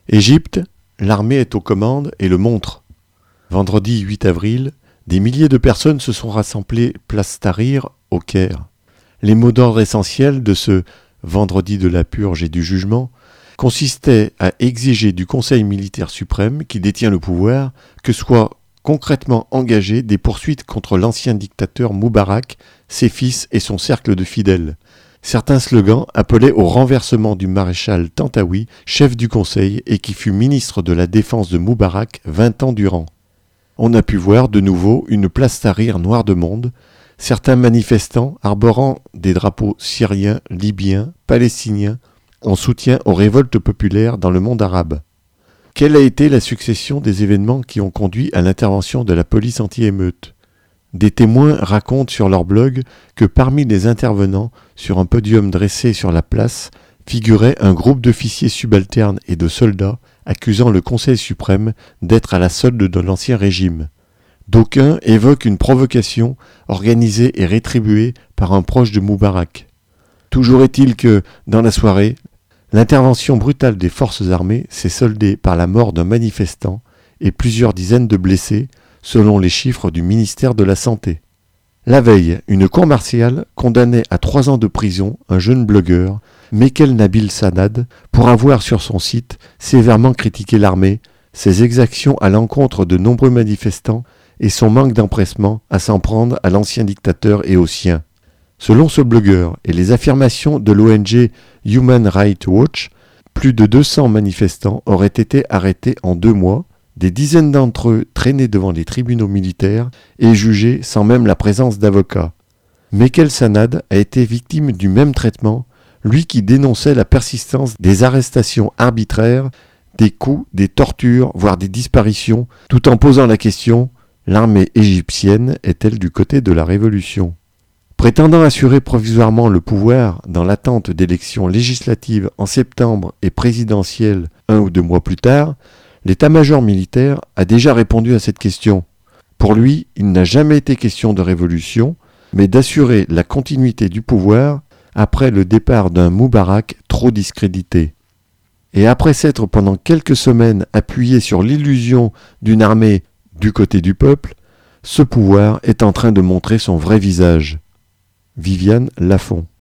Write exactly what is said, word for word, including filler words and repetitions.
Égypte, l'armée est aux commandes et le montre. Vendredi huit avril, des milliers de personnes se sont rassemblées place Tahrir au Caire. Les mots d'ordre essentiels de ce vendredi de la purge et du jugement consistaient à exiger du Conseil militaire suprême, qui détient le pouvoir, que soient concrètement engagées des poursuites contre l'ancien dictateur Moubarak, ses fils et son cercle de fidèles. Certains slogans appelaient au renversement du maréchal Tantawi, chef du Conseil et qui fut ministre de la Défense de Moubarak vingt ans durant. On a pu voir de nouveau une place Tahrir noire de monde, certains manifestants arborant des drapeaux syriens, libyens, palestiniens, en soutien aux révoltes populaires dans le monde arabe. Quelle a été la succession des événements qui ont conduit à l'intervention de la police anti-émeute ? Des témoins racontent sur leur blog que parmi les intervenants, sur un podium dressé sur la place, figurait un groupe d'officiers subalternes et de soldats accusant le Conseil suprême d'être à la solde de l'ancien régime. D'aucuns évoquent une provocation organisée et rétribuée par un proche de Moubarak. Toujours est-il que, dans la soirée, l'intervention brutale des forces armées s'est soldée par la mort d'un manifestant et plusieurs dizaines de blessés, selon les chiffres du ministère de la Santé. La veille, une cour martiale condamnait à trois ans de prison un jeune blogueur, Mekel Nabil Sanad, pour avoir sur son site sévèrement critiqué l'armée, ses exactions à l'encontre de nombreux manifestants et son manque d'empressement à s'en prendre à l'ancien dictateur et aux siens. Selon ce blogueur et les affirmations de l'O N G Human Rights Watch, plus de deux cents manifestants auraient été arrêtés en deux mois, des dizaines d'entre eux traînés devant les tribunaux militaires et jugés sans même la présence d'avocats. Mekel Sanad a été victime du même traitement, lui qui dénonçait la persistance des arrestations arbitraires, des coups, des tortures, voire des disparitions, tout en posant la question « L'armée égyptienne est-elle du côté de la révolution ?» Prétendant assurer provisoirement le pouvoir dans l'attente d'élections législatives en septembre et présidentielles un ou deux mois plus tard, l'état-major militaire a déjà répondu à cette question. Pour lui, il n'a jamais été question de révolution, mais d'assurer la continuité du pouvoir après le départ d'un Moubarak trop discrédité. Et après s'être pendant quelques semaines appuyé sur l'illusion d'une armée du côté du peuple, ce pouvoir est en train de montrer son vrai visage. Viviane Lafont.